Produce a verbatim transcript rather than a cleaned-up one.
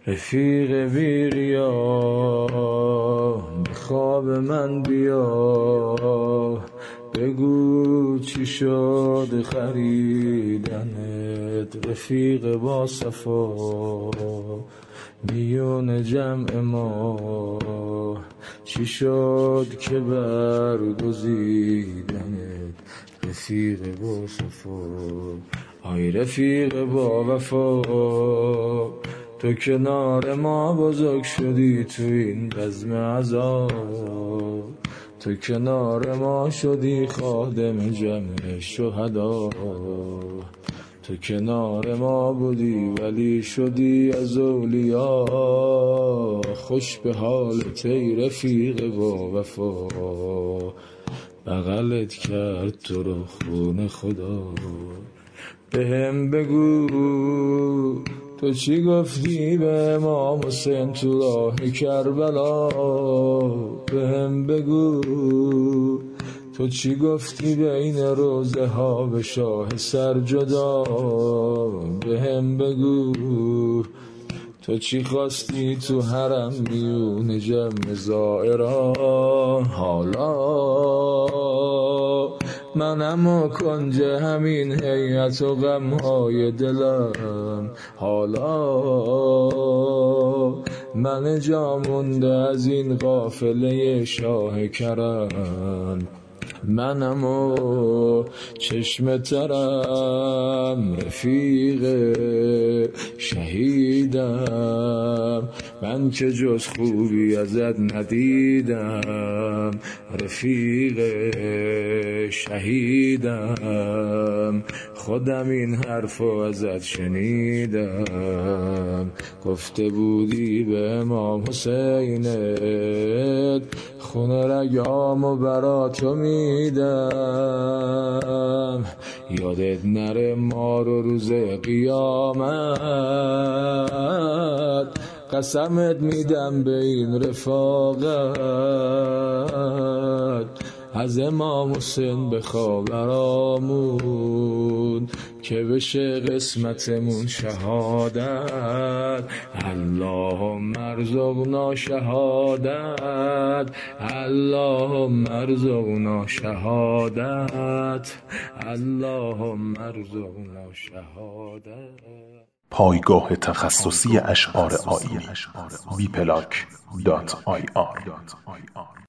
رفیق بیریا به خواب من بیا، بگو چی شد خریدنت رفیق با صفا، میون جمع ما چی شد که برگزیدنت رفیق با صفا. آی رفیق با وفا، تو کنار ما بزرگ شدی تو این بزم عذاب، تو کنار ما شدی خادم جمع شهدا، تو کنار ما بودی ولی شدی از اولیا. خوش به حالت ای رفیق با وفا، بغلت کرد تو رو خون خدا. بهم بگو تو چی گفتی به امام حسین تو راه کربلا، بهم بگو تو چی گفتی بین روزه ها به شاه سر جدا، بهم بگو تو چی خواستی تو حرم میون جمع زائران. حالا منم و کنج همین هیئت و غمهای دلم، حالا من جا مونده از این قافله شاه کرم، منم و چشم ترم رفیق شهیدم، من که جز خوبی ازت ندیدم رفیق شهیدم. خودم این حرفو ازت شنیدم، گفته بودی به امام حسینت خون رگامو برا تو میدم. یادت نره ما رو روز قیامت، قسمت میدم به این رفاقت، از امام حسین بخواه برامون که بشه قسمتمون شهادت. اللهم ارزقنا شهادت، اللهم ارزقنا شهادت، اللهم ارزقنا شهادت. پایگاه تخصصی اشعار آیینی بی پلاک دات آی آر